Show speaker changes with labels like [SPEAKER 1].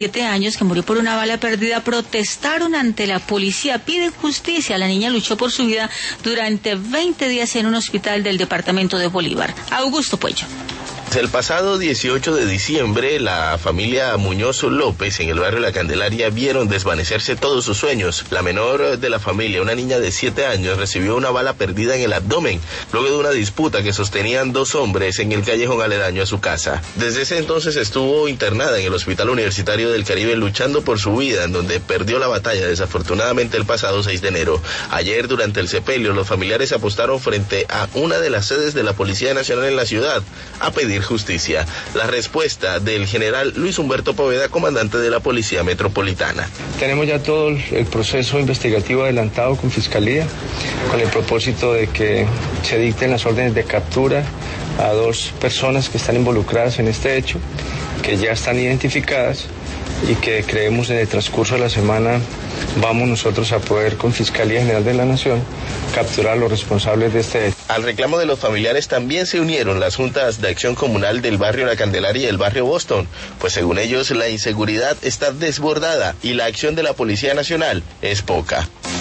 [SPEAKER 1] años que murió por una bala perdida protestaron ante la policía, piden justicia. La niña luchó por su vida durante 20 días en un hospital del departamento de Bolívar. Augusto Puello.
[SPEAKER 2] El pasado 18 de diciembre, la familia Muñoz López en el barrio La Candelaria vieron desvanecerse todos sus sueños. La menor de la familia, una niña de 7 años, recibió una bala perdida en el abdomen, luego de una disputa que sostenían dos hombres en el callejón aledaño a su casa. Desde ese entonces estuvo internada en el Hospital Universitario del Caribe luchando por su vida, en donde perdió la batalla desafortunadamente el pasado 6 de enero. Ayer, durante el sepelio, los familiares apostaron frente a una de las sedes de la Policía Nacional en la ciudad a pedir justicia. La respuesta del general Luis Humberto Poveda, comandante de la Policía Metropolitana.
[SPEAKER 3] Tenemos ya todo el proceso investigativo adelantado con Fiscalía, con el propósito de que se dicten las órdenes de captura a 2 personas que están involucradas en este hecho, que ya están identificadas y que creemos en el transcurso de la semana vamos nosotros a poder con Fiscalía General de la Nación capturar a los responsables de este hecho.
[SPEAKER 2] Al reclamo de los familiares también se unieron las juntas de acción comunal del barrio La Candelaria y el barrio Boston, pues según ellos la inseguridad está desbordada y la acción de la Policía Nacional es poca.